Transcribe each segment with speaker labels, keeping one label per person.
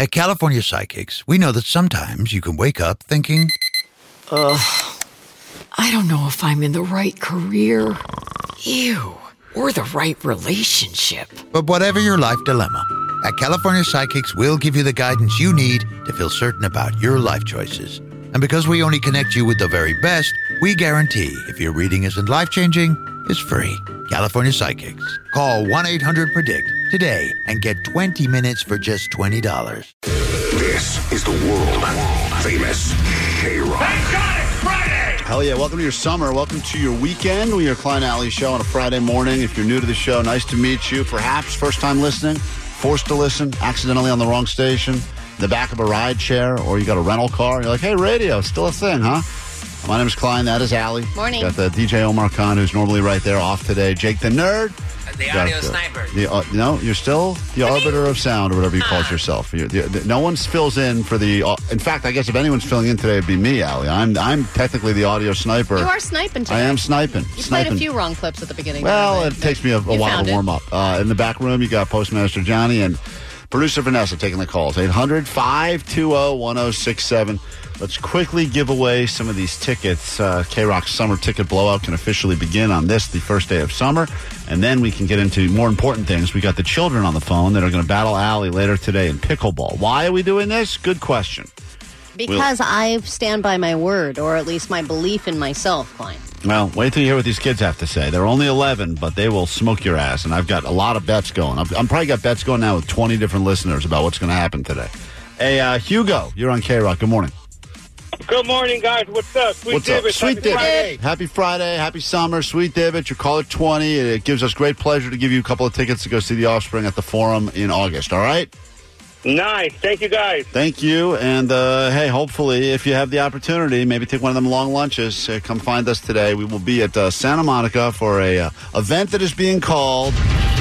Speaker 1: At California Psychics, we know that sometimes you can wake up thinking,
Speaker 2: I don't know if I'm in the right career. Ew. Or the right relationship.
Speaker 1: but whatever your life dilemma, at California Psychics, we'll give you the guidance you need to feel certain about your life choices. And because we only connect you with the very best, we guarantee if your reading isn't life-changing, it's free. California Psychics. Call 1-800-PREDICT today and get 20 minutes for just $20.
Speaker 3: This is the world-famous K-Rock.
Speaker 4: Thank God it's Friday!
Speaker 5: Hell yeah, welcome to your summer. Welcome to your weekend. We're your Klein Alley show on a Friday morning. If you're new to the show, nice to meet you. Perhaps first time listening, forced to listen, accidentally on the wrong station, the back of a ride share, or you got a rental car. You're like, hey, radio, still a thing, huh? My name is Klein. That is Allie.
Speaker 6: Morning.
Speaker 5: Got the DJ Omar Khan, who's normally right there, off today. Jake the Nerd.
Speaker 7: The audio sniper.
Speaker 5: No, you're still the arbiter of sound, or whatever you call it yourself. No one fills in for the. In fact, I guess if anyone's filling in today, it'd be me, Allie. I'm technically the audio sniper.
Speaker 6: You are sniping today.
Speaker 5: I am sniping.
Speaker 6: You played a few wrong clips at the beginning.
Speaker 5: Well, it takes me a while to warm up. In the back room, you got Postmaster Johnny and producer Vanessa taking the calls. 800-520-1067. Let's quickly give away some of these tickets. K-Rock's summer ticket blowout can officially begin on the first day of summer. And then we can get into more important things. We got the children on the phone that are going to battle Allie later today in pickleball. Why are we doing this? Good question.
Speaker 6: Because I stand by my word, or at least my belief in myself, Klein.
Speaker 5: Well, wait till you hear what these kids have to say. They're only 11, but they will smoke your ass. And I've got a lot of bets going. I'm probably got bets going now with 20 different listeners about what's going to happen today. Hey, Hugo, you're on K-Rock. Good morning.
Speaker 8: Good morning, guys. What's up?
Speaker 5: What's up? Sweet Dibbit. Happy Friday. Happy summer. Sweet Dibbit. You call it 20. It gives us great pleasure to give you a couple of tickets to go see the Offspring at the Forum in August. All right?
Speaker 8: Nice. Thank you, guys.
Speaker 5: Thank you. And, hey, hopefully, if you have the opportunity, maybe take one of them long lunches. Come find us today. We will be at Santa Monica for a event that is being called...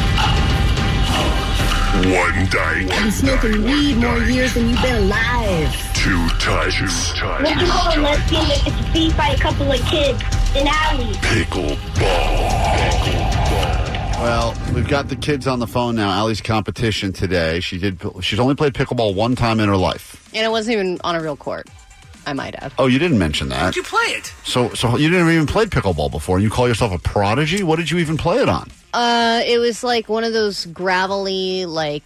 Speaker 3: One Dyke.
Speaker 9: I've been smoking weed more years than you've been alive.
Speaker 3: Two Tykes.
Speaker 9: What you call a lesbian that gets beat by a couple of kids in alley?
Speaker 3: Pickleball.
Speaker 5: Well, we've got the kids on the phone now. Allie's competition today. She's only played pickleball one time in her life.
Speaker 6: And it wasn't even on a real court, I might have.
Speaker 5: Oh, you didn't mention that.
Speaker 7: How'd you play it?
Speaker 5: So you didn't even play pickleball before, and you call yourself a prodigy? What did you even play it on?
Speaker 6: It was like one of those gravelly, like,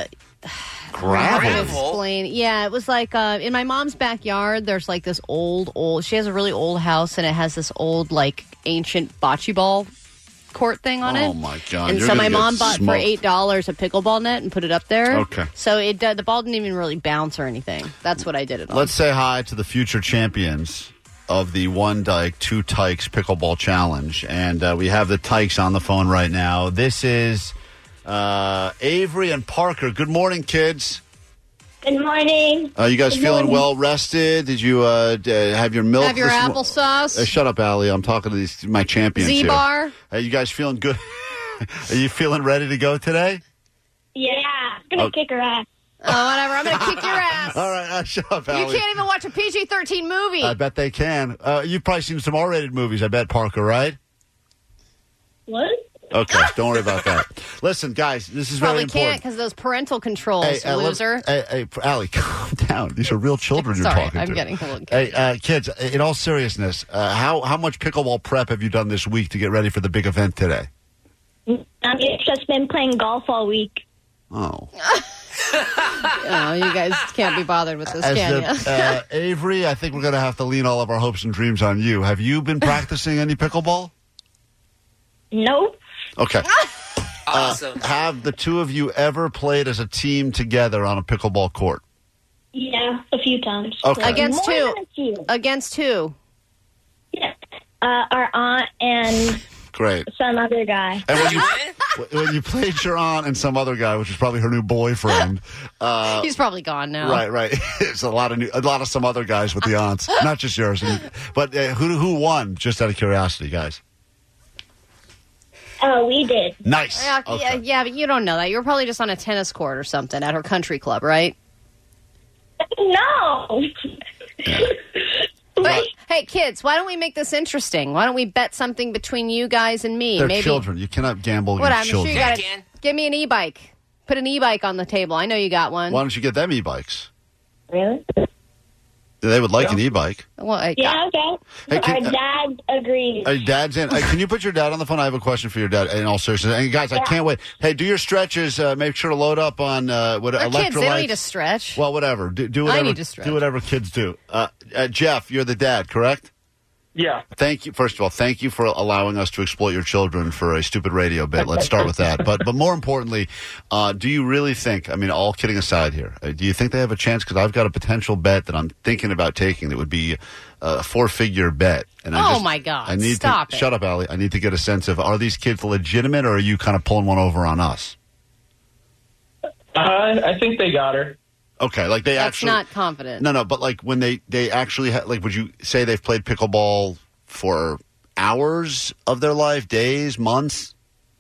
Speaker 5: Gravel?
Speaker 6: explain. Yeah, it was like in my mom's backyard, there's like this old, she has a really old house, and it has this old, like, ancient bocce ball court thing on it.
Speaker 5: Oh, my God.
Speaker 6: And so my mom bought for $8 a pickleball net and put it up there.
Speaker 5: Okay.
Speaker 6: So the ball didn't even really bounce or anything. That's what I did it on.
Speaker 5: Let's say hi to the future champions of the One Dyke, Two Tykes Pickleball Challenge. And we have the Tykes on the phone right now. This is Avery and Parker. Good morning, kids.
Speaker 9: Good morning.
Speaker 5: You guys feeling well rested? Did you have your milk?
Speaker 6: Have your applesauce?
Speaker 5: Shut up, Allie. I'm talking to my champions here.
Speaker 6: Z-Bar?
Speaker 5: Are you guys feeling good? Are you feeling ready to go today?
Speaker 9: Yeah, I'm going to kick her ass.
Speaker 6: Oh, whatever. I'm going to kick your ass.
Speaker 5: All right, shut up, Allie.
Speaker 6: You can't even watch a PG-13 movie.
Speaker 5: I bet they can. You've probably seen some R-rated movies, I bet, Parker, right?
Speaker 9: What?
Speaker 5: Okay, don't worry about that. Listen, guys, this is very
Speaker 6: Probably
Speaker 5: important.
Speaker 6: can't because those parental controls, loser.
Speaker 5: Hey, Allie, calm down. These are real children you're
Speaker 6: Sorry,
Speaker 5: talking to.
Speaker 6: I'm getting a little
Speaker 5: Hey, kids, in all seriousness, how much pickleball prep have you done this week to get ready for the big event today?
Speaker 9: I've just been playing golf all week.
Speaker 5: Oh.
Speaker 6: Oh, you guys can't be bothered with this, can you?
Speaker 5: Avery, I think we're going to have to lean all of our hopes and dreams on you. Have you been practicing any pickleball?
Speaker 9: Nope.
Speaker 5: Okay.
Speaker 7: Awesome.
Speaker 5: Have the two of you ever played as a team together on a pickleball court?
Speaker 9: Yeah, a few times.
Speaker 5: Okay.
Speaker 6: Against
Speaker 9: More
Speaker 6: who?
Speaker 9: than a few.
Speaker 6: Against who?
Speaker 9: Yeah. Our aunt and
Speaker 5: Great.
Speaker 9: some other guy.
Speaker 5: And when you played your aunt and some other guy, which is probably her new boyfriend,
Speaker 6: He's probably gone now.
Speaker 5: right. It's a lot of some other guys with the aunts, not just yours. But who won? Just out of curiosity, guys.
Speaker 9: Oh, we did.
Speaker 5: Nice.
Speaker 6: Yeah, yeah, but you don't know that. You were probably just on a tennis court or something at her country club, right?
Speaker 9: No.
Speaker 6: But, hey, kids, why don't we make this interesting? Why don't we bet something between you guys and me?
Speaker 5: They're
Speaker 6: Maybe
Speaker 5: children. You cannot gamble
Speaker 6: what? I'm
Speaker 5: against
Speaker 6: sure
Speaker 5: children.
Speaker 6: you got to give me an e-bike. Put an e-bike on the table. I know you got one.
Speaker 5: Why don't you get them e-bikes?
Speaker 9: Really?
Speaker 5: They would like an e-bike.
Speaker 6: Well,
Speaker 9: Yeah, okay.
Speaker 5: Hey,
Speaker 9: Our dad agrees.
Speaker 5: Dad's in. Can you put your dad on the phone? I have a question for your dad. In all seriousness, and guys, I can't wait. Hey, do your stretches. Make sure to load up on what
Speaker 6: Our
Speaker 5: electrolytes.
Speaker 6: kids, they don't need to stretch.
Speaker 5: Well, whatever. Do whatever.
Speaker 6: I need to stretch.
Speaker 5: Do whatever kids do. Jeff, you're the dad, correct?
Speaker 8: Yeah.
Speaker 5: Thank you. First of all, thank you for allowing us to exploit your children for a stupid radio bit. Let's start with that. But more importantly, do you really think, I mean, all kidding aside here, do you think they have a chance? Because I've got a potential bet that I'm thinking about taking that would be a 4-figure bet. And
Speaker 6: my God. Stop it.
Speaker 5: Shut up, Allie. I need to get a sense of, are these kids legitimate or are you kind of pulling one over on us?
Speaker 8: I think they got her.
Speaker 5: Okay, like they
Speaker 6: That's
Speaker 5: actually...
Speaker 6: not confident.
Speaker 5: No, but like when they actually... like, would you say they've played pickleball for hours of their life, days, months?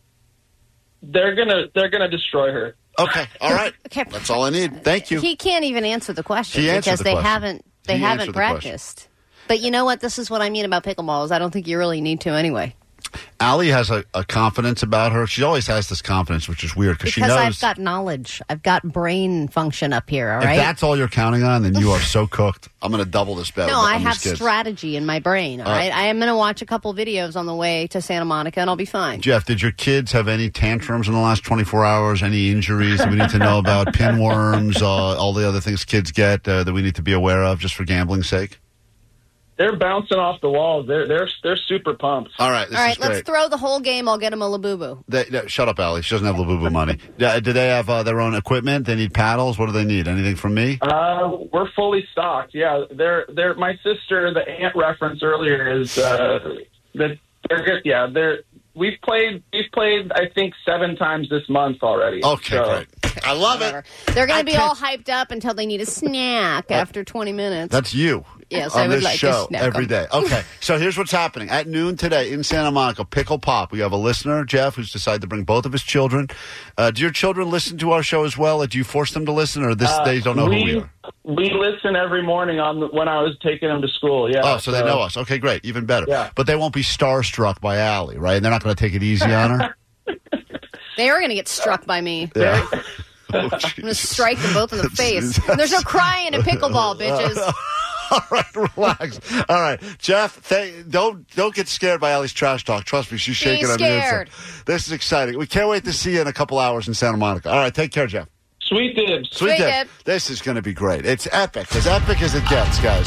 Speaker 8: They're gonna destroy her.
Speaker 5: Okay, all right.
Speaker 6: Okay.
Speaker 5: That's all I need. Thank you.
Speaker 6: He can't even answer the question
Speaker 5: He answered
Speaker 6: because
Speaker 5: the
Speaker 6: they
Speaker 5: question.
Speaker 6: haven't practiced. But you know what? This is what I mean about pickleball is I don't think you really need to anyway.
Speaker 5: Allie has a confidence about her. She always has this confidence, which is weird because she knows.
Speaker 6: I've got knowledge. I've got brain function up here, all
Speaker 5: if
Speaker 6: right?
Speaker 5: that's all you're counting on, then you are so cooked. I'm going to double this bet.
Speaker 6: No,
Speaker 5: on
Speaker 6: I
Speaker 5: these
Speaker 6: have
Speaker 5: kids.
Speaker 6: strategy in my brain, all right? I am going to watch a couple videos on the way to Santa Monica, and I'll be fine.
Speaker 5: Jeff, did your kids have any tantrums in the last 24 hours? Any injuries that we need to know about? Pinworms, all the other things kids get that we need to be aware of just for gambling's sake?
Speaker 8: They're bouncing off the walls. They're super pumped.
Speaker 5: All right, this
Speaker 6: All right,
Speaker 5: is great.
Speaker 6: let's throw the whole game. I'll get them a Labubu.
Speaker 5: Shut up, Allie. She doesn't have Labubu money. Do they have their own equipment? They need paddles? What do they need? Anything from me?
Speaker 8: We're fully stocked. Yeah, they're my sister. The aunt reference earlier is that they're good. Yeah, we've played. I think 7 times this month already.
Speaker 5: Okay, great. I love
Speaker 6: Whatever.
Speaker 5: it.
Speaker 6: They're going to be all hyped up until they need a snack after 20 minutes.
Speaker 5: That's you.
Speaker 6: Yes,
Speaker 5: on
Speaker 6: I would
Speaker 5: this
Speaker 6: like
Speaker 5: show
Speaker 6: to snack
Speaker 5: every
Speaker 6: 'em.
Speaker 5: day. Okay, so here's what's happening. At noon today in Santa Monica, Pickle Pop, we have a listener, Jeff, who's decided to bring both of his children. Do your children listen to our show as well? Do you force them to listen, or they don't know who we are?
Speaker 8: We listen every morning when I was taking them to school. Yeah.
Speaker 5: Oh, so they know us. Okay, great. Even better.
Speaker 8: Yeah.
Speaker 5: But they won't be starstruck by Allie, right? And they're not going to take it easy on her?
Speaker 6: They are going to get struck by me.
Speaker 5: Yeah.
Speaker 6: I'm going to strike them both in the face. There's no crying in pickleball, bitches.
Speaker 5: All right, relax. All right, Jeff, don't get scared by Allie's trash talk. Trust me, she's shaking on the
Speaker 6: scared.
Speaker 5: inside. This is exciting. We can't wait to see you in a couple hours in Santa Monica. All right, take care, Jeff.
Speaker 8: Sweet dibs.
Speaker 5: Sweet
Speaker 6: Sweet
Speaker 5: dip.
Speaker 6: dip.
Speaker 5: This is going to be great. It's epic as it gets, guys.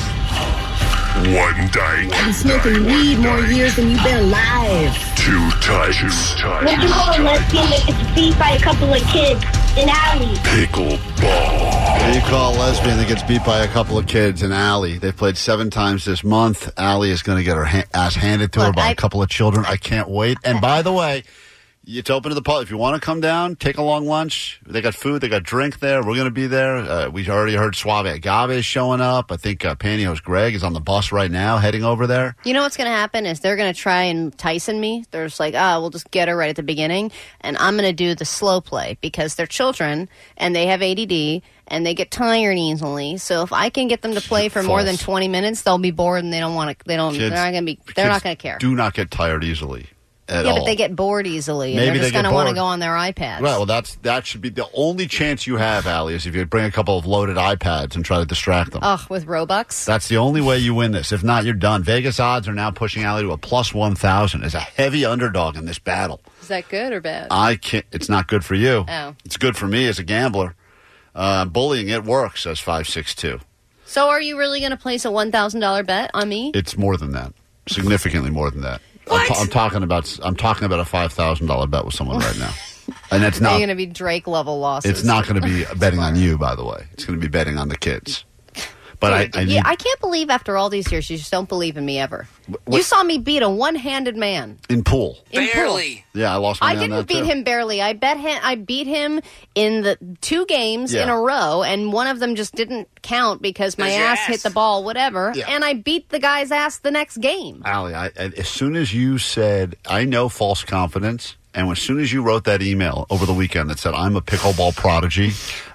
Speaker 3: One dike.
Speaker 9: I've been smoking weed more years than you've been alive.
Speaker 3: 2 times.
Speaker 9: What you call a lesbian that gets beat by a couple of kids in alley?
Speaker 3: Pickleball.
Speaker 5: What do you call a lesbian that gets beat by a couple of kids in Allie? They've played 7 times this month. Allie is going to get her ass handed to her by a couple of children. I can't wait. And by the way, it's open to the public. If you want to come down, take a long lunch. They got food. They got drink there. We're going to be there. We already heard Suave Agave is showing up. I think Pantyhose Greg is on the bus right now heading over there.
Speaker 6: You know what's going to happen is they're going to try and Tyson me. They're just like, we'll just get her right at the beginning. And I'm going to do the slow play because they're children and they have ADD and they get tired easily. So if I can get them to play for more than 20 minutes, they'll be bored and they don't want to. They're not going to care.
Speaker 5: Do not get tired easily.
Speaker 6: But they get bored easily, and
Speaker 5: Maybe
Speaker 6: they're just
Speaker 5: they get
Speaker 6: going to want to
Speaker 5: bored.
Speaker 6: go on their iPads.
Speaker 5: Right, well, that should be the only chance you have, Allie, is if you bring a couple of loaded iPads and try to distract them.
Speaker 6: With Robux?
Speaker 5: That's the only way you win this. If not, you're done. Vegas odds are now pushing Allie to a plus 1,000 as a heavy underdog in this battle.
Speaker 6: Is that good or bad?
Speaker 5: It's not good for you.
Speaker 6: Oh.
Speaker 5: It's good for me as a gambler. Bullying, it works, says 562.
Speaker 6: So are you really going to place a $1,000 bet on me?
Speaker 5: It's more than that. Significantly more than that.
Speaker 6: What?
Speaker 5: I'm talking about a $5,000 bet with someone right now. And it's
Speaker 6: Are
Speaker 5: not
Speaker 6: you going to be Drake level losses?
Speaker 5: It's not going to be betting on you, by the way. It's going to be betting on the kids. But
Speaker 6: I can't believe after all these years you just don't believe in me ever. You saw me beat a one-handed man.
Speaker 5: In pool.
Speaker 7: Barely.
Speaker 5: Yeah, I lost money
Speaker 6: I
Speaker 5: on that
Speaker 6: didn't beat
Speaker 5: too.
Speaker 6: him barely. I beat him in the 2 games in a row, and one of them just didn't count because my ass hit the ball, whatever.
Speaker 5: Yeah.
Speaker 6: And I beat the guy's ass the next game.
Speaker 5: Allie, as soon as you said, I know false confidence, and as soon as you wrote that email over the weekend that said, I'm a pickleball prodigy,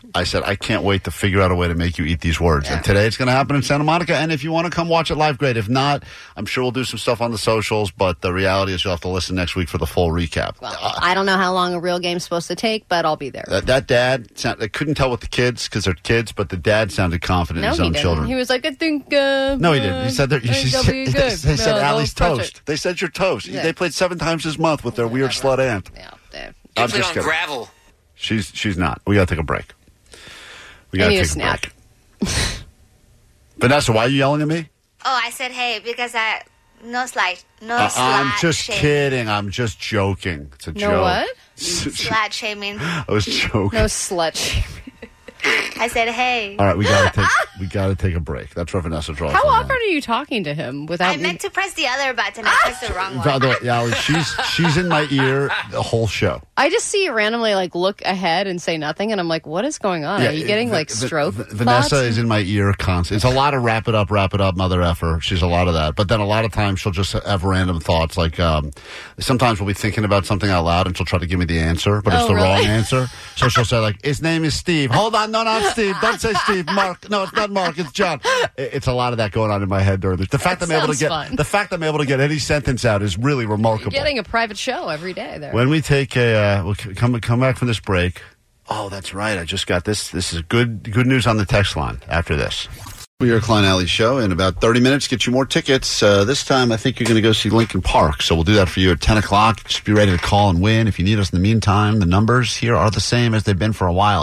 Speaker 5: I said, I can't wait to figure out a way to make you eat these words.
Speaker 6: Yeah.
Speaker 5: And today it's going to happen in Santa Monica. And if you want to come watch it live, great. If not, I'm sure we'll do some stuff on the socials. But the reality is you'll have to listen next week for the full recap.
Speaker 6: Well, I don't know how long a real game's supposed to take, but I'll be there.
Speaker 5: That dad, I couldn't tell with the kids because they're kids, but the dad sounded confident in his own children.
Speaker 6: He was like, I think...
Speaker 5: No, he didn't. He said, they said Allie's toast. They said you're toast.
Speaker 6: Yeah.
Speaker 5: They played 7 times this month with their weird slut aunt.
Speaker 6: Yeah,
Speaker 5: I'm
Speaker 7: Usually
Speaker 5: just
Speaker 7: on
Speaker 5: kidding.
Speaker 7: gravel.
Speaker 5: She's not. We got to take a break. We got to
Speaker 6: need a
Speaker 5: take a
Speaker 6: snack.
Speaker 5: break. Vanessa, why are you yelling at me?
Speaker 10: Oh, I said hey because no slut
Speaker 5: I'm just
Speaker 10: shaming.
Speaker 5: kidding. I'm just joking. It's a joke.
Speaker 6: No what?
Speaker 10: Slut shaming.
Speaker 5: I was joking.
Speaker 6: No slut shaming.
Speaker 10: I said hey.
Speaker 5: All right, we gotta take a break. That's where Vanessa draws.
Speaker 6: How
Speaker 5: the line.
Speaker 6: often are you talking to him without
Speaker 10: I meant to press the other button. I pressed the wrong
Speaker 5: By
Speaker 10: one.
Speaker 5: the way, Allie, she's in my ear the whole show.
Speaker 6: I just see you randomly like look ahead and say nothing, and I'm like, what is going on? Are you getting like stroke?
Speaker 5: Vanessa
Speaker 6: thoughts?
Speaker 5: is in my ear constantly. It's a lot of wrap it up, mother effer. She's a lot of that. But then a lot of times she'll just have random thoughts. Like sometimes we'll be thinking about something out loud and she'll try to give me the answer, but it's the wrong answer. So she'll say like, his name is Steve. Hold on, no, not Steve. Don't say Steve. Mark. No, it's not Mark. It's John. It's a lot of that going on in my head during this. The fact I'm able to get any sentence out is really remarkable.
Speaker 6: You're getting a private show every day there.
Speaker 5: When we take we'll come back from this break. Oh, that's right. I just got this. This is good news on the text line after this. We are Klein Alley Show. In about 30 minutes, get you more tickets. This time, I think you're going to go see Linkin Park. So we'll do that for you at 10 o'clock. Just be ready to call and win. If you need us in the meantime, the numbers here are the same as they've been for a while.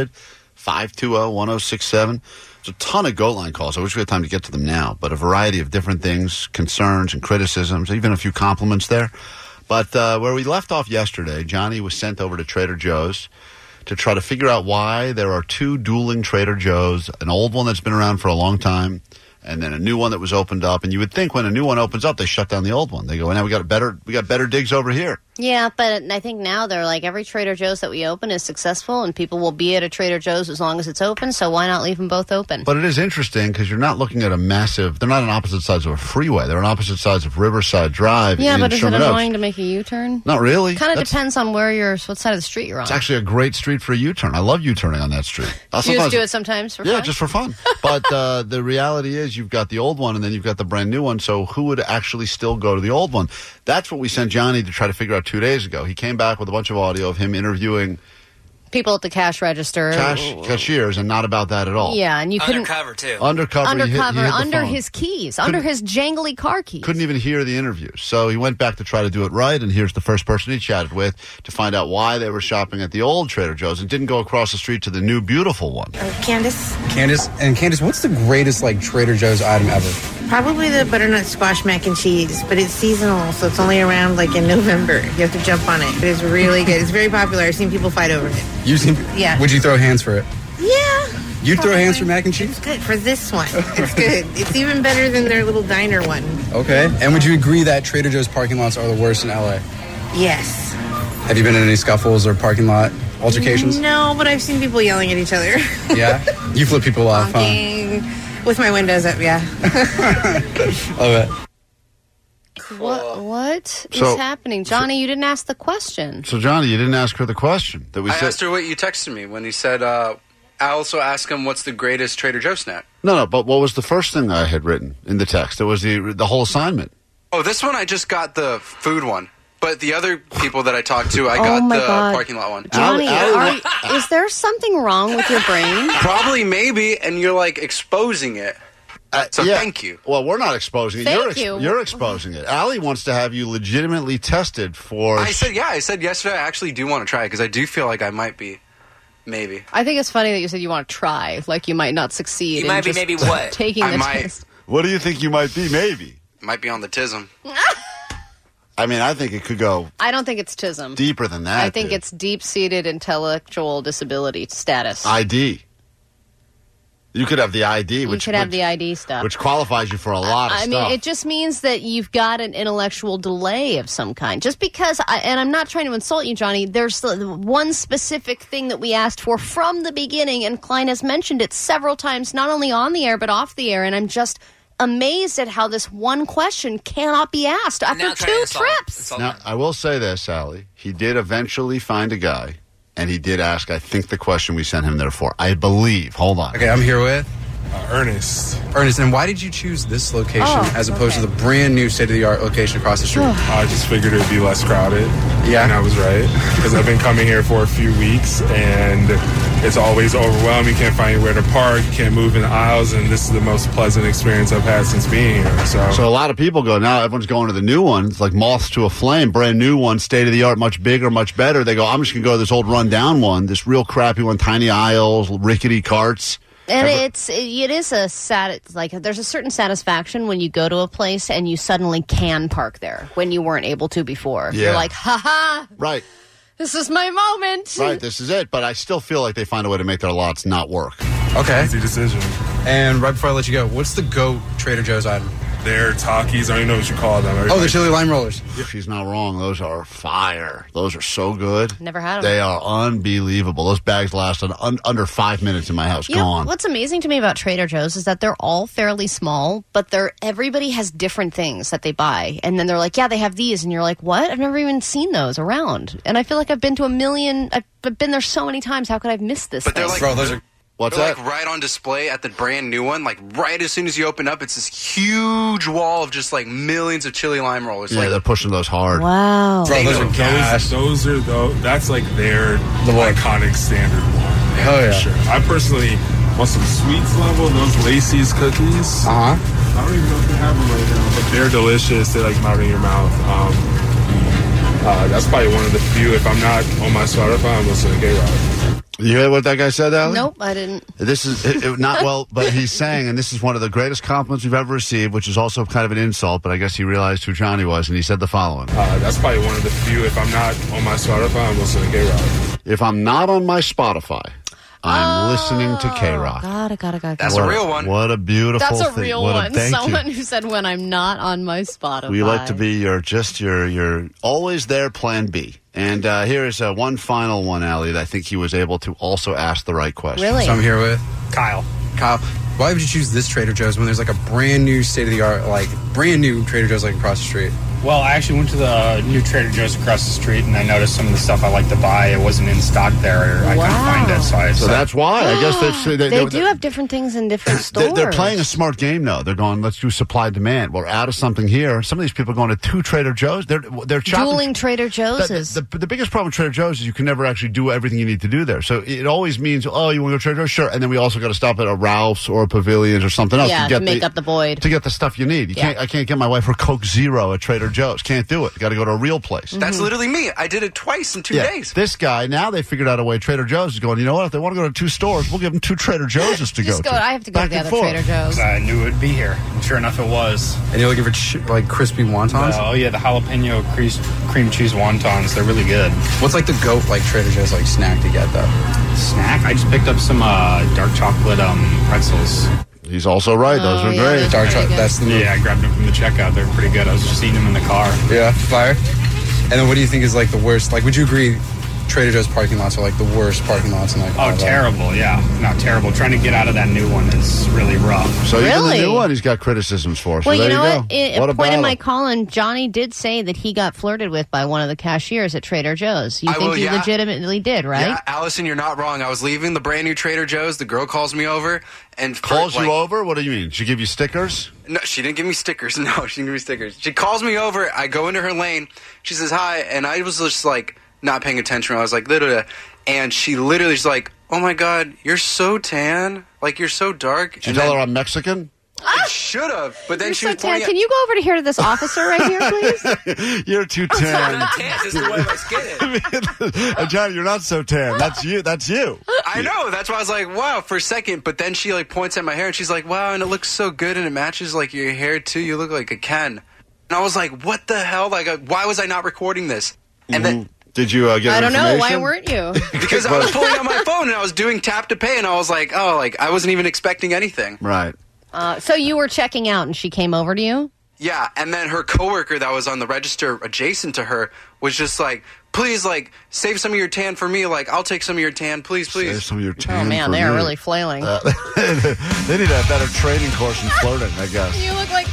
Speaker 5: 800-520-1067. There's a ton of Goat Line calls. I wish we had time to get to them now. But a variety of different things, concerns and criticisms, even a few compliments there. But where we left off yesterday, Johnny was sent over to Trader Joe's to try to figure out why there are 2 dueling Trader Joe's, an old one that's been around for a long time, and then a new one that was opened up. And you would think when a new one opens up, they shut down the old one. They go, well, now we got better digs over here.
Speaker 6: Yeah, but I think now they're like every Trader Joe's that we open is successful, and people will be at a Trader Joe's as long as it's open, so why not leave them both open?
Speaker 5: But it is interesting because you're not looking at they're not on opposite sides of a freeway. They're on opposite sides of Riverside Drive.
Speaker 6: Yeah,
Speaker 5: in
Speaker 6: but is it
Speaker 5: Sherman Oaks.
Speaker 6: annoying to make a U-turn?
Speaker 5: Not really.
Speaker 6: Kind of depends on what side of the street you're on.
Speaker 5: It's actually a great street for a U-turn. I love U-turning on that street.
Speaker 6: You just do it sometimes for fun?
Speaker 5: Yeah, just for fun. But the reality is you've got the old one and then you've got the brand new one, so who would actually still go to the old one? That's what we sent Johnny to try to figure out 2 days ago. He came back with a bunch of audio of him interviewing
Speaker 6: people at the cash register.
Speaker 5: Cashiers, and not about that at all.
Speaker 6: Yeah, and you couldn't...
Speaker 7: Undercover, too.
Speaker 6: Undercover,
Speaker 5: he hit the
Speaker 6: under
Speaker 5: phone.
Speaker 6: his keys, under his jangly car keys.
Speaker 5: Couldn't even hear the interview. So he went back to try to do it right, and here's the first person he chatted with to find out why they were shopping at the old Trader Joe's and didn't go across the street to the new, beautiful one.
Speaker 11: Candace,
Speaker 12: what's the greatest Trader Joe's item ever?
Speaker 11: probably the butternut squash mac and cheese, but it's seasonal, so it's only around in November. You have to jump on it. But it's really good. It's very popular. I've seen people fight over it.
Speaker 12: Yeah. Would you throw hands for it?
Speaker 11: Yeah.
Speaker 12: You'd throw hands for mac and cheese?
Speaker 11: It's good for this one. It's good. It's even better than their little diner one.
Speaker 12: Okay. And would you agree that Trader Joe's parking lots are the worst in LA?
Speaker 11: Yes.
Speaker 12: Have you been in any scuffles or parking lot altercations?
Speaker 11: No, but I've seen people yelling at each other.
Speaker 12: Yeah? You flip people off,
Speaker 11: Honking, with my windows up, yeah.
Speaker 12: Love it.
Speaker 6: What is happening? Johnny, you didn't ask the question.
Speaker 5: So, Johnny, you didn't ask her the question. That we
Speaker 13: I asked her what you texted me when you said, I also asked him what's the greatest Trader Joe's snack.
Speaker 5: No, but what was the first thing I had written in the text? It was the whole assignment.
Speaker 13: Oh, this one I just got the food one. But the other people that I talked to, I got the parking lot one.
Speaker 6: Johnny, is there something wrong with your brain?
Speaker 13: Probably, maybe, and you're exposing it. So thank you.
Speaker 5: Well, we're not exposing it.
Speaker 6: Thank you.
Speaker 5: You're exposing it. Allie wants to have you legitimately tested for...
Speaker 13: I said yesterday I actually do want to try it because I do feel like I might be, maybe.
Speaker 6: I think it's funny that you said you want to try, like you might not succeed.
Speaker 7: You might be maybe what?
Speaker 6: Taking the test.
Speaker 5: What do you think you might be, maybe?
Speaker 13: Might be on the tism.
Speaker 5: I mean, I think it could go...
Speaker 6: I don't think it's TISM.
Speaker 5: Deeper than that.
Speaker 6: I think it's deep-seated intellectual disability status.
Speaker 5: ID. You could have the ID.
Speaker 6: You could have the ID stuff.
Speaker 5: Which qualifies you for a lot of stuff.
Speaker 6: I mean, it just means that you've got an intellectual delay of some kind. Just because, and I'm not trying to insult you, Johnny, there's one specific thing that we asked for from the beginning, and Klein has mentioned it several times, not only on the air, but off the air, and I'm just amazed at how this one question cannot be asked after 2 trips.
Speaker 5: Now, I will say this, Allie. He did eventually find a guy, and he did ask, I think, the question we sent him there for. I believe. Hold on.
Speaker 12: Okay, I'm here with
Speaker 14: Ernest.
Speaker 12: Ernest, and why did you choose this location as opposed to the brand new state-of-the-art location across the street?
Speaker 14: I just figured it would be less crowded.
Speaker 12: Yeah.
Speaker 14: And I was right. Because I've been coming here for a few weeks, and it's always overwhelming. You can't find anywhere to park. You can't move in the aisles, and this is the most pleasant experience I've had since being here. So
Speaker 5: a lot of people go, now everyone's going to the new one. It's like moths to a flame, brand new one, state-of-the-art, much bigger, much better. They go, I'm just going to go to this old rundown one, this real crappy one, tiny aisles, rickety carts.
Speaker 6: And it is a there's a certain satisfaction when you go to a place and you suddenly can park there when you weren't able to before.
Speaker 5: Yeah.
Speaker 6: You're like, ha-ha.
Speaker 5: Right.
Speaker 6: This is my moment.
Speaker 5: Right, this is it. But I still feel like they find a way to make their lots not work.
Speaker 12: Okay.
Speaker 14: easy decision.
Speaker 12: And right before I let you go, what's the GOAT Trader Joe's item?
Speaker 14: They're Takis. I don't even know what you call them.
Speaker 12: Oh, the chili lime rollers.
Speaker 5: She's not wrong. Those are fire. Those are so good.
Speaker 6: Never had them.
Speaker 5: They are unbelievable. Those bags last under 5 minutes in my house. Gone.
Speaker 6: What's amazing to me about Trader Joe's is that they're all fairly small, but everybody has different things that they buy. And then they're like, yeah, they have these. And you're like, what? I've never even seen those around. And I feel like I've been to I've been there so many times. How could I have missed this
Speaker 13: But
Speaker 6: thing?
Speaker 13: they're like,
Speaker 12: bro, those are...
Speaker 5: What's
Speaker 13: They're
Speaker 5: that?
Speaker 13: like right on display at the brand new one. Like right as soon as you open up, it's this huge wall of just like millions of chili lime rollers.
Speaker 5: Yeah,
Speaker 13: like,
Speaker 5: they're pushing those hard.
Speaker 6: Wow.
Speaker 12: Bro, those are gas.
Speaker 14: Those are that's like their
Speaker 12: one.
Speaker 14: iconic standard one.
Speaker 12: Hell yeah.
Speaker 14: For sure. I personally want some sweets level, those Lacey's cookies.
Speaker 12: Uh-huh.
Speaker 14: I don't even know if they have them right now, but they're delicious. They like melt in your mouth. That's probably one of the few. If I'm not on my Spotify, I'm listening to K-Rock.
Speaker 5: You hear what that guy said, Allie?
Speaker 6: Nope, I didn't.
Speaker 5: This is not well, but he's saying, and this is one of the greatest compliments we've ever received, which is also kind of an insult, but I guess he realized who Johnny was, and he said the following.
Speaker 14: That's probably one of the few. If I'm not on my Spotify, I'm listening to K-Rock.
Speaker 5: If I'm not on my Spotify, I'm listening to K-Rock.
Speaker 6: Got it.
Speaker 13: That's a real one.
Speaker 5: What a beautiful
Speaker 6: That's a
Speaker 5: thing.
Speaker 6: real
Speaker 5: What
Speaker 6: one.
Speaker 5: Thank
Speaker 6: Someone
Speaker 5: you.
Speaker 6: who said when I'm not on my Spotify.
Speaker 5: We like to be your always there plan B. And here is one final one, Allie, that I think he was able to also ask the right question.
Speaker 6: Really?
Speaker 12: So I'm here with
Speaker 15: Kyle.
Speaker 12: Why would you choose this Trader Joe's when there's like a brand new state-of-the-art, like brand new Trader Joe's like across the street?
Speaker 15: Well, I actually went to the new Trader Joe's across the street, and I noticed some of the stuff I like to buy, it wasn't in stock there. Or I couldn't find it,
Speaker 5: so that's why. I guess
Speaker 6: they do have different things in different stores.
Speaker 5: They're playing a smart game, though. They're going, let's do supply and demand. We're out of something here. Some of these people are going to two Trader Joe's. They're shopping.
Speaker 6: Dueling Trader Joe's.
Speaker 5: The biggest problem with Trader Joe's is you can never actually do everything you need to do there. So it always means, oh, you want to go to Trader Joe's? Sure. And then we also got to stop at a Ralph's or a Pavilions or something else
Speaker 6: to make up the void.
Speaker 5: To get the stuff you need. I can't get my wife her Coke Zero at Trader Joe's. Can't do it. Got to go to a real place.
Speaker 13: That's literally me. I did it twice in 2 days.
Speaker 5: This guy, now they figured out a way. Trader Joe's is going, you know what? If they want to go to two stores, we'll give them two Trader Joe's to go to.
Speaker 6: I have to go to the other Trader Joe's.
Speaker 15: I knew it would be here. And sure enough, it was.
Speaker 12: And you're looking for like crispy wontons?
Speaker 15: Oh, yeah, the jalapeno cream cheese wontons. They're really good.
Speaker 12: What's like the GOAT like Trader Joe's like snack to get, though?
Speaker 15: Snack? I just picked up some dark chocolate pretzels.
Speaker 5: He's also right. Those are great.
Speaker 12: Dark chocolate. That's the move.
Speaker 15: Yeah, I grabbed them from the checkout. They're pretty good. I was just eating them in the car.
Speaker 12: Yeah, fire. And then what do you think is like the worst? Like, would you agree Trader Joe's parking lots are like the worst parking lots in like
Speaker 15: Oh, terrible. Yeah. Not terrible. Trying to get out of that new one is really rough.
Speaker 5: So even the new one, he's got criticisms for. So
Speaker 6: Well,
Speaker 5: there
Speaker 6: you know
Speaker 5: go.
Speaker 6: what? At a point in my call-in, Johnny did say that he got flirted with by one of the cashiers at Trader Joe's. You think he legitimately did, right?
Speaker 13: Yeah, Allison, you're not wrong. I was leaving the brand new Trader Joe's. The girl calls me over and
Speaker 5: calls you over. What do you mean? She give you stickers?
Speaker 13: No, she didn't give me stickers. No, she didn't give me stickers. She calls me over. I go into her lane. She says hi, and I was just like not paying attention. I was like, and she literally is like, "Oh my God, you're so tan. Like you're so dark."
Speaker 5: Did you tell her I'm Mexican?
Speaker 13: I should have, but then she was pointing
Speaker 6: Can you go over to here to this officer right here, please?
Speaker 5: You're too tan.
Speaker 7: Just the way my skin is.
Speaker 5: Johnny, you're not so tan. That's you. That's you.
Speaker 13: I know. That's why I was like, wow, for a second. But then she like points at my hair and she's like, wow, and it looks so good and it matches like your hair too. You look like a Ken. And I was like, what the hell? Like, why was I not recording this? And then
Speaker 5: did you get
Speaker 6: I don't know. Why
Speaker 5: information?
Speaker 6: weren't you?
Speaker 13: because I was pulling out my phone and I was doing tap to pay and I was like, oh, like I wasn't even expecting anything.
Speaker 5: Right.
Speaker 6: So you were checking out and she came over to you?
Speaker 13: Yeah, and then her coworker that was on the register adjacent to her was just like, please, like, save some of your tan for me. Like, I'll take some of your tan, please.
Speaker 5: Save some of your tan.
Speaker 6: Oh, man,
Speaker 5: for
Speaker 6: they are
Speaker 5: me.
Speaker 6: really flailing.
Speaker 5: They need a better training course in flirting, I guess.
Speaker 6: You look like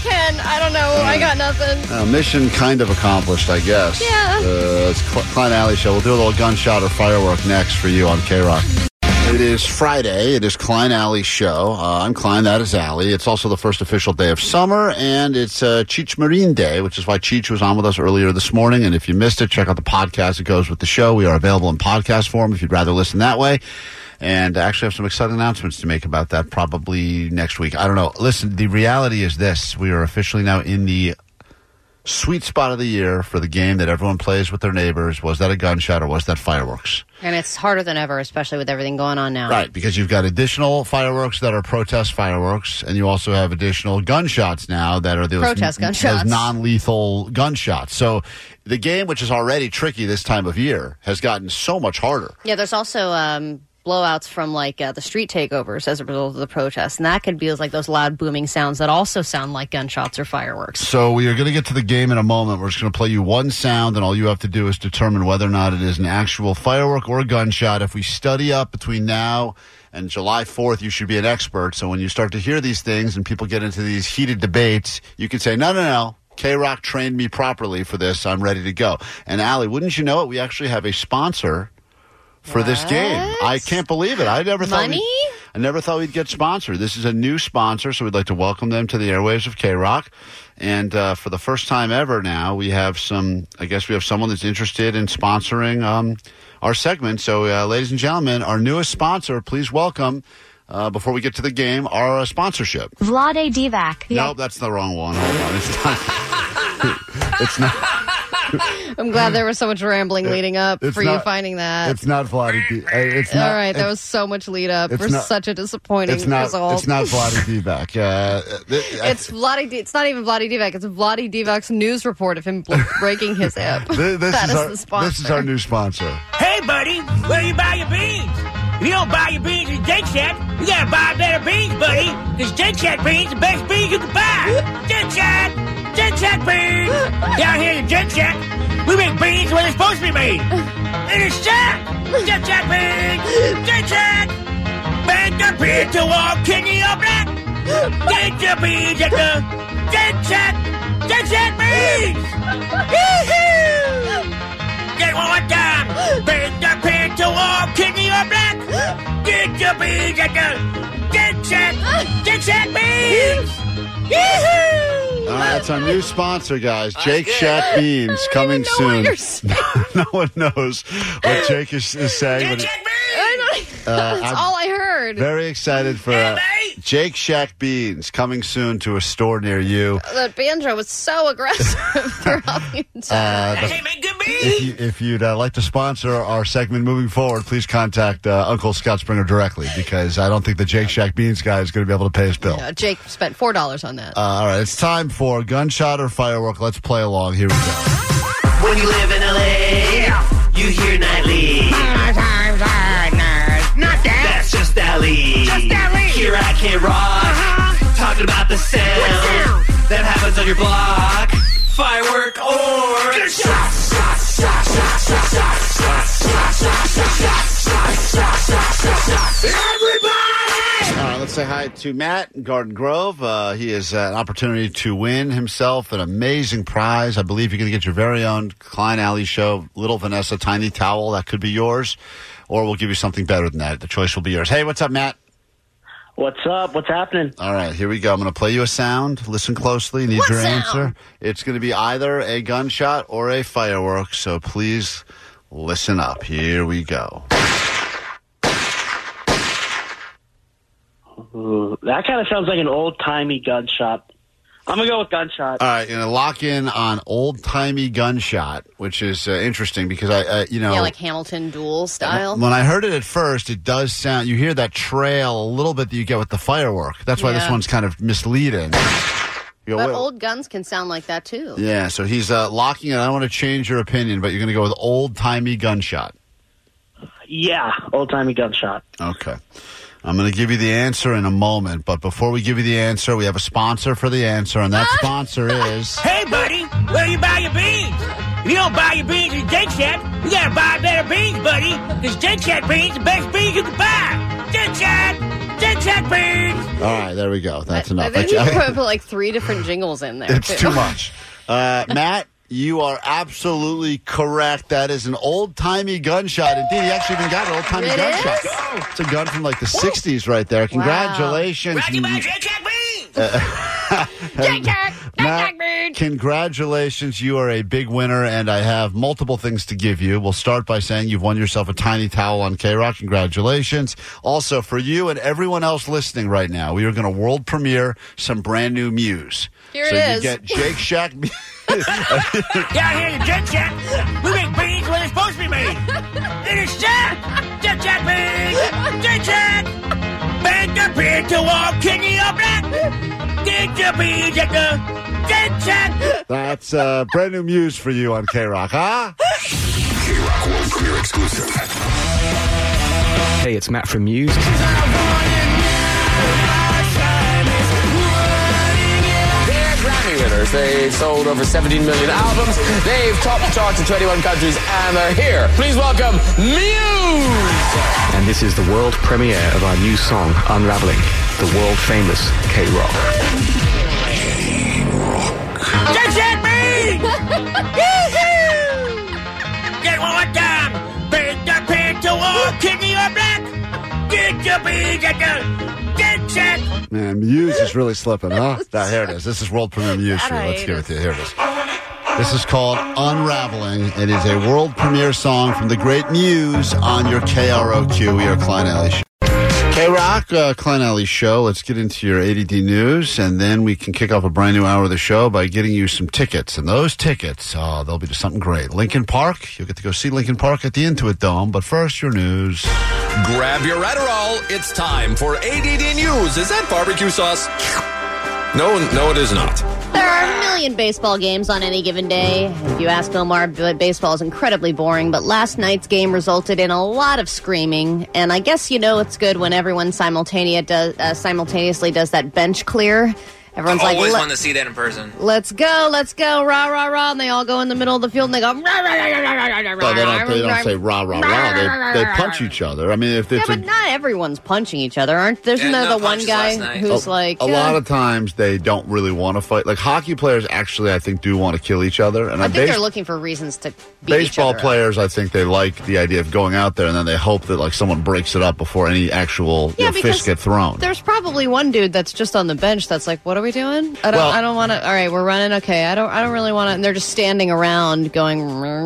Speaker 6: Ken. I don't know. I got nothing.
Speaker 5: Mission kind of accomplished, I guess.
Speaker 6: Yeah.
Speaker 5: It's Klein Alley Show. We'll do a little gunshot or firework next for you on K-Rock. It is Friday. It is Klein Alley Show. I'm Klein. That is Alley. It's also the first official day of summer, and it's Cheech Marine Day, which is why Cheech was on with us earlier this morning. And if you missed it, check out the podcast that goes with the show. We are available in podcast form if you'd rather listen that way. And I actually have some exciting announcements to make about that probably next week. I don't know. Listen, the reality is this. We are officially now in the sweet spot of the year for the game that everyone plays with their neighbors. Was that a gunshot or was that fireworks?
Speaker 6: And it's harder than ever, especially with everything going on now.
Speaker 5: Right, because you've got additional fireworks that are protest fireworks, and you also have additional gunshots now that are those
Speaker 6: protest gunshots,
Speaker 5: those non-lethal gunshots. So the game, which is already tricky this time of year, has gotten so much harder.
Speaker 6: Yeah, there's also blowouts from the street takeovers as a result of the protests, and that could be like those loud booming sounds that also sound like gunshots or fireworks.
Speaker 5: So we are going to get to the game in a moment. We're just going to play you one sound, and all you have to do is determine whether or not it is an actual firework or a gunshot. If we study up between now and July 4th, you should be an expert. So when you start to hear these things and people get into these heated debates, you can say, no. K-Rock trained me properly for this. I'm ready to go. And Allie, wouldn't you know it? We actually have a sponsor for this game. I can't believe it. I never thought we'd get sponsored. This is a new sponsor, so we'd like to welcome them to the airwaves of K-Rock. And for the first time ever now, we have someone that's interested in sponsoring our segment. So, ladies and gentlemen, our newest sponsor, please welcome, before we get to the game, our sponsorship.
Speaker 16: Vlade Divac.
Speaker 5: No, that's the wrong one. Hold on. It's not. It's not.
Speaker 6: I'm glad there was so much rambling leading up for you finding that.
Speaker 5: It's not Vlade Divac.
Speaker 6: All right, there was so much lead up for such a disappointing result.
Speaker 5: It's not Vlade Divac.
Speaker 6: It's not even Vlade Divac. It's Vlade Divac's news report of him breaking his hip. That is the sponsor.
Speaker 5: This is our new sponsor.
Speaker 17: Hey, buddy, where you buy your beans? If you don't buy your beans at Jake Shack, you gotta buy better beans, buddy. Because Jake Shack beans are the best beans you can buy. Jake Shack beans. Down here in Jake Shack, we make beans where they're supposed to be made. In a shack. Jake Shack beans. Jake Shack. Bang the beer to walk kidney or black. Get your beans at the Jake Shack. Jake Shack beans. Yee-hoo. Get one more time. Bang the beer to walk kidney or black. Get your beans at the Jake Shack. Jake Shack beans. Yee-hoo.
Speaker 5: All right, that's our new sponsor, guys. Jake Shack Beans coming soon. No one knows what Jake is saying.
Speaker 6: That's all I heard.
Speaker 5: Very excited for Jake Shack Beans coming soon to a store near you.
Speaker 6: That banjo was so aggressive throughout the entire.
Speaker 5: If you'd like to sponsor our segment moving forward, please contact Uncle Scott Springer directly, because I don't think the Jake Shack Beans guy is going to be able to pay his bill.
Speaker 6: Yeah, Jake spent $4 on that.
Speaker 5: All right, it's time for gunshot or firework. Let's play along. Here we go.
Speaker 18: When you live in LA, you hear nightly. Not that. That's just Alley. Just Alley. Here at K-Rock, talking about the sound that happens on your block. Firework or
Speaker 5: everybody! All right, let's say hi to Matt in Garden Grove. He has an opportunity to win himself an amazing prize. I believe you're going to get your very own Klein Alley Show Little Vanessa Tiny Towel. That could be yours. Or we'll give you something better than that. The choice will be yours. Hey, what's up, Matt?
Speaker 19: What's up? What's happening?
Speaker 5: All right, here we go. I'm going to play you a sound. Listen closely. Need your answer. It's going to be either a gunshot or a firework, so please listen up. Here we go.
Speaker 19: Ooh, that kind of sounds like an old-timey gunshot. I'm going to go with gunshot.
Speaker 5: All right, going to lock in on old-timey gunshot, which is interesting because
Speaker 6: Yeah, like Hamilton Duel style.
Speaker 5: When I heard it at first, it does sound, you hear that trail a little bit that you get with the firework. That's why this one's kind of misleading.
Speaker 6: But old guns can sound like that, too.
Speaker 5: Yeah, so he's locking it. I don't want to change your opinion, but you're going to go with old-timey gunshot.
Speaker 19: Yeah, old-timey gunshot.
Speaker 5: Okay. I'm going to give you the answer in a moment, but before we give you the answer, we have a sponsor for the answer, and that sponsor is...
Speaker 17: Hey, buddy, where you buy your beans? If you don't buy your beans at Jake Shack, you got to buy better beans, buddy, because Jake Shack beans are the best beans you can buy. Jake Shack beans.
Speaker 5: All right, there we go. That's enough.
Speaker 6: I think you put like 3 different jingles in there.
Speaker 5: It's too much. Matt, you are absolutely correct. That is an old-timey gunshot. Indeed, he actually even got an old-timey gunshot. It's a gun from like the 60s right there. Congratulations.
Speaker 17: Rocky by Jack Beans!
Speaker 5: Matt, congratulations. You are a big winner, and I have multiple things to give you. We'll start by saying you've won yourself a tiny towel on K-Rock. Congratulations. Also, for you and everyone else listening right now, we are going to world premiere some brand new Muse.
Speaker 6: Here it is.
Speaker 5: You get Jake Shack.
Speaker 17: Down here in Jake Shack, we make beans where they're supposed to be made. It is Shack! Jake Shack beans! Jake Shack! Bang the bean to walk kidney up black! Get your beans at the Jake Shack!
Speaker 5: That's brand new Muse for you on K-Rock, huh?
Speaker 3: K-Rock World Premiere exclusive.
Speaker 16: Hey, it's Matt from Muse.
Speaker 20: Grammy winners. They've sold over 17 million albums. They've topped charts in 21 countries, and they're here. Please welcome Muse!
Speaker 16: And this is the world premiere of our new song, Unraveling, the world-famous K-Rock.
Speaker 17: Jake Shack beans! Get one more time! Bang the bean to walk kidney up black! Get your beans at the Jake Shack!
Speaker 5: Man, Muse is really slipping, huh? Here it is. This is world premiere Muse for you. Let's give it to you. Here it is. This is called Unraveling. It is a world premiere song from the great Muse on your KROQ. We are Klein Alley Show. K-Rock, Klein Alley Show. Let's get into your ADD news, and then we can kick off a brand new hour of the show by getting you some tickets. And those tickets, they'll be to something great. Linkin Park, you'll get to go see Linkin Park at the Intuit Dome. But first, your news.
Speaker 21: Grab your Adderall. It's time for ADD News. Is that barbecue sauce? No, it is not.
Speaker 6: There are a million baseball games on any given day. If you ask Omar, baseball is incredibly boring, but last night's game resulted in a lot of screaming, and I guess you know it's good when everyone simultaneously does that bench clear. Everyone's
Speaker 7: I
Speaker 6: like,
Speaker 7: always want to see that in person.
Speaker 6: let's go, rah, rah, rah, and they all go in the middle of the field and they go, rah, rah, rah, rah, rah, rah,
Speaker 5: No, they don't say rah, rah, rah. They punch each other. I mean, if
Speaker 6: yeah,
Speaker 5: it's
Speaker 6: but not everyone's punching each other, aren't there? Isn't there the one guy who's like...
Speaker 5: A lot of times they don't really want to fight. Like hockey players actually, I think, do want to kill each other. And
Speaker 6: I think they're looking for reasons to beat each
Speaker 5: baseball
Speaker 6: other
Speaker 5: players, I think they like the idea of going out there and then they hope that like someone breaks it up before any actual fists get thrown.
Speaker 6: There's probably one dude that's just on the bench that's like, what are we doing? I don't want to. All right, we're running. Okay, I don't really want to. And they're just standing around going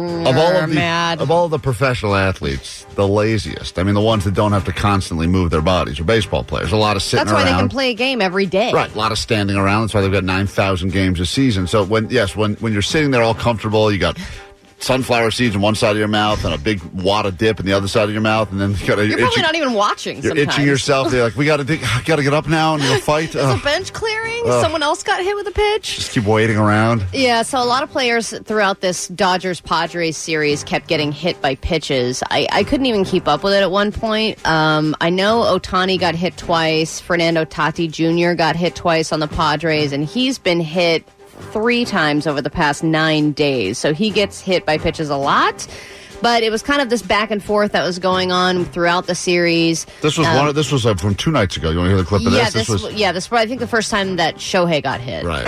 Speaker 6: mad.
Speaker 5: Of all of the professional athletes, the laziest. I mean, the ones that don't have to constantly move their bodies are baseball players. A lot of sitting
Speaker 6: That's why
Speaker 5: around.
Speaker 6: they can play a game every day.
Speaker 5: Right, a lot of standing around. That's why they've got 9,000 games a season. So when you're sitting there all comfortable, you got sunflower seeds in one side of your mouth and a big wad of dip in the other side of your mouth, and then
Speaker 6: you're probably not even watching.
Speaker 5: You're
Speaker 6: sometimes.
Speaker 5: itching yourself. They're like, we got to get up now and fight.
Speaker 6: There's a bench clearing. Someone else got hit with a pitch.
Speaker 5: Just keep waiting around.
Speaker 6: Yeah, so a lot of players throughout this Dodgers-Padres series kept getting hit by pitches. I couldn't even keep up with it at one point. I know Ohtani got hit twice. Fernando Tatis Jr. got hit twice on the Padres, and he's been hit 3 times over the past 9 days. So he gets hit by pitches a lot. But it was kind of this back and forth that was going on throughout the series.
Speaker 5: This was This was from 2 nights ago. You want to hear the clip of this?
Speaker 6: This was I think the first time that Shohei got hit.
Speaker 5: Right.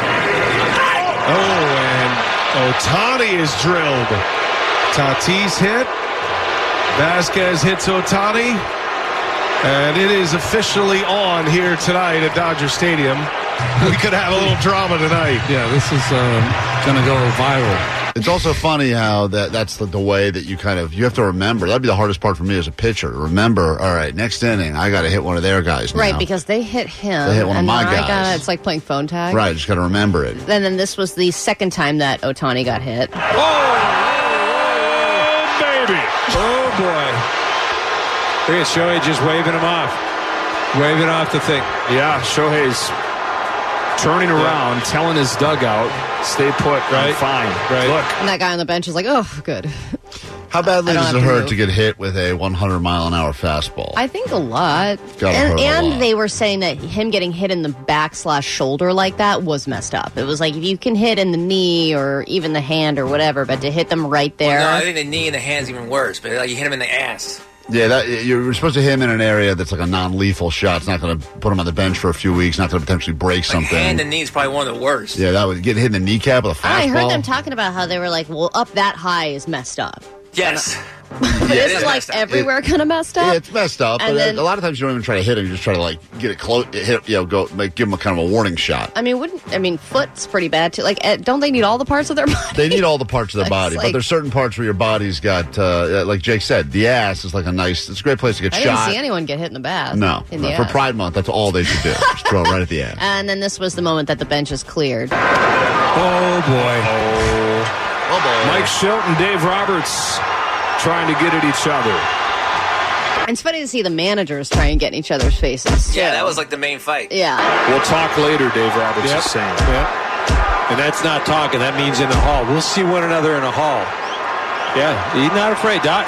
Speaker 22: Oh, and Ohtani is drilled. Tatis hit. Vasquez hits Ohtani. And it is officially on here tonight at Dodger Stadium. We could have a little drama tonight.
Speaker 12: Yeah, this is going to go viral.
Speaker 5: It's also funny how that's the way that you have to remember. That'd be the hardest part for me as a pitcher. Remember, all right, next inning, I got to hit one of their guys now.
Speaker 6: Right, because they hit him.
Speaker 5: They hit one of my guys.
Speaker 6: It's like playing phone tag.
Speaker 5: Right, just got to remember it.
Speaker 6: And then this was the second time that Ohtani got hit.
Speaker 22: Oh, baby. Oh, boy. Look at Shohei just waving him off. Waving off the thing. Yeah, Shohei's turning around, telling his dugout, stay put, right? Fine. Right. Look.
Speaker 6: And that guy on the bench is like, oh, good.
Speaker 5: How badly does it hurt to get hit with a 100-mile-an-hour fastball?
Speaker 6: I think a lot. And they were saying that him getting hit in the back/shoulder like that was messed up. It was like if you can hit in the knee or even the hand or whatever, but to hit them right there.
Speaker 7: Well, no, I think the knee and the hand's even worse, but like you hit him in the ass.
Speaker 5: Yeah, you're supposed to hit him in an area that's like a non-lethal shot. It's not going to put him on the bench for a few weeks. Not going to potentially break something.
Speaker 7: Hand and knee is probably one of the worst.
Speaker 5: Yeah, that would get hit in the kneecap with a fastball.
Speaker 6: I heard them talking about how they were like, well, up that high is messed up.
Speaker 7: Yes.
Speaker 6: But is it like everywhere kind of messed up?
Speaker 5: Yeah, it's messed up.
Speaker 6: And
Speaker 5: But
Speaker 6: then-
Speaker 5: a lot of times you don't even try to hit him. You just try to like get it close, hit, go like give him a kind of a warning shot.
Speaker 6: I mean, foot's pretty bad too. Like, don't they need all the parts of their body?
Speaker 5: They need all the parts of their body, but
Speaker 6: like-
Speaker 5: there's certain parts where your body's got, like Jake said, the ass is like it's a great place to get
Speaker 6: I
Speaker 5: shot.
Speaker 6: didn't see anyone get hit in the bath.
Speaker 5: No,
Speaker 6: in the
Speaker 5: for
Speaker 6: ass.
Speaker 5: Pride Month, that's all they should do. Just throw it right at the ass.
Speaker 6: And then this was the moment that the bench is cleared.
Speaker 22: Oh, boy.
Speaker 5: Oh, boy.
Speaker 22: Mike Shelton, Dave Roberts trying to get at each other.
Speaker 6: And it's funny to see the managers try and get in each other's faces.
Speaker 7: Yeah,
Speaker 6: too.
Speaker 7: that was like the main fight.
Speaker 6: Yeah.
Speaker 22: We'll talk later, Dave Roberts Yep. is saying.
Speaker 1: Yeah. And that's not talking. That means in the hall. We'll see one another in a hall. Yeah, he's not afraid, Doc.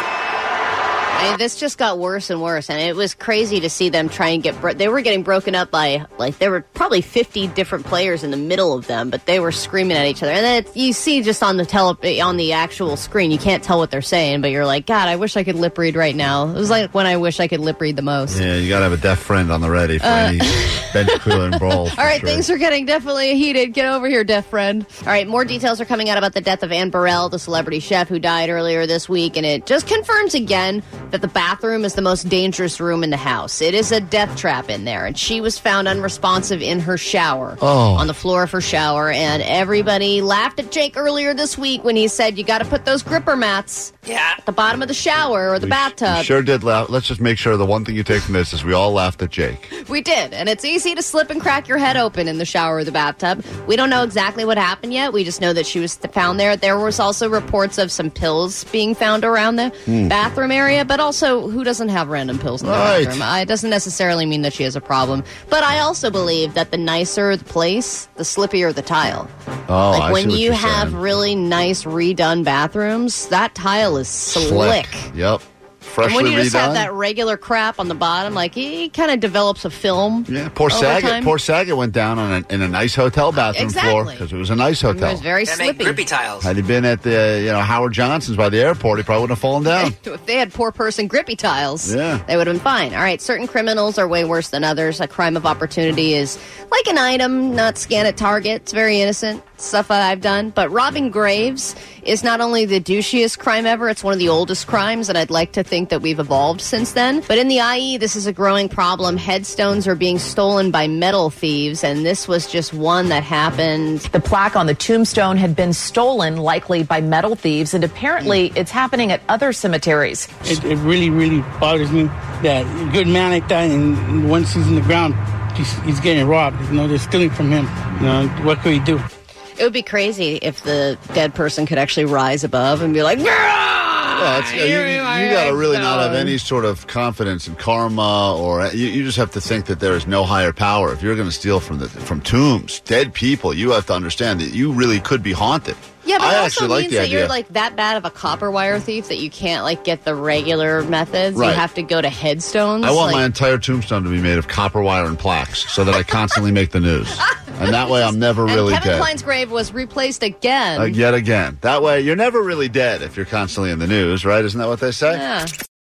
Speaker 6: I mean, this just got worse and worse, and it was crazy to see them try and get. They were getting broken up by there were probably 50 different players in the middle of them, but they were screaming at each other. And then you see just on the on the actual screen, you can't tell what they're saying, but you're like, God, I wish I could lip read right now. It was like when I wish I could lip read the most.
Speaker 5: Yeah, you got to have a deaf friend on the ready for any bench cooling brawl.
Speaker 6: All right, things are getting definitely heated. Get over here, deaf friend. All right, more details are coming out about the death of Anne Burrell, the celebrity chef who died earlier this week, and it just confirms again that the bathroom is the most dangerous room in the house. It is a death trap in there, and she was found unresponsive in her shower, on the floor of her shower, and everybody laughed at Jake earlier this week when he said, you got to put those gripper mats at the bottom of the shower or the bathtub.
Speaker 5: We sure did laugh. Let's just make sure the one thing you take from this is we all laughed at Jake.
Speaker 6: We did, and it's easy to slip and crack your head open in the shower or the bathtub. We don't know exactly what happened yet. We just know that she was found there. There was also reports of some pills being found around the bathroom area, but also, who doesn't have random pills in the bathroom? It doesn't necessarily mean that she has a problem. But I also believe that the nicer the place, the slippier the tile.
Speaker 5: Oh,
Speaker 6: like
Speaker 5: I
Speaker 6: when
Speaker 5: see what
Speaker 6: you
Speaker 5: you're
Speaker 6: have
Speaker 5: saying.
Speaker 6: really nice redone bathrooms, that tile is slick.
Speaker 5: Yep. Freshly
Speaker 6: And when you just
Speaker 5: redone.
Speaker 6: have that regular crap on the bottom, like he kind of develops a film.
Speaker 5: Yeah, poor
Speaker 6: over
Speaker 5: Saget.
Speaker 6: time.
Speaker 5: Poor Saget went down in a nice hotel bathroom floor
Speaker 6: exactly.
Speaker 5: because it was a nice hotel.
Speaker 6: It was very
Speaker 7: That make
Speaker 6: slippy.
Speaker 7: grippy tiles.
Speaker 5: Had he been at the Howard Johnson's by the airport, he probably wouldn't have fallen down.
Speaker 6: If they had poor person grippy tiles,
Speaker 5: Yeah.
Speaker 6: they would have been fine. All right, certain criminals are way worse than others. A crime of opportunity is like an item, not scanned at Target. It's very innocent stuff that I've done. But robbing graves is not only the douchiest crime ever, it's one of the oldest crimes, and I'd like to think that we've evolved since then. But in the IE, this is a growing problem. Headstones are being stolen by metal thieves, and this was just one that happened.
Speaker 2: The plaque on the tombstone had been stolen, likely by metal thieves, and apparently it's happening at other cemeteries.
Speaker 23: It really, really bothers me that a good man like that, and once he's in the ground, he's getting robbed. They're stealing from him. What could he do?
Speaker 6: It would be crazy if the dead person could actually rise above and be like,
Speaker 5: Well, you got to really not have any sort of confidence in karma, or you just have to think that there is no higher power. If you're going to steal from tombs, dead people, you have to understand that you really could be haunted.
Speaker 6: Yeah, but
Speaker 5: I
Speaker 6: it also
Speaker 5: actually like
Speaker 6: means
Speaker 5: the
Speaker 6: that
Speaker 5: idea.
Speaker 6: you're like that bad of a copper wire thief that you can't get the regular methods.
Speaker 5: Right.
Speaker 6: You have to go to headstones.
Speaker 5: I want my entire tombstone to be made of copper wire and plaques so that I constantly make the news. And that way I'm never really
Speaker 6: Kevin
Speaker 5: dead.
Speaker 6: Kline's grave was replaced again.
Speaker 5: Yet again. That way you're never really dead if you're constantly in the news, right? Isn't that what they say?
Speaker 6: Yeah.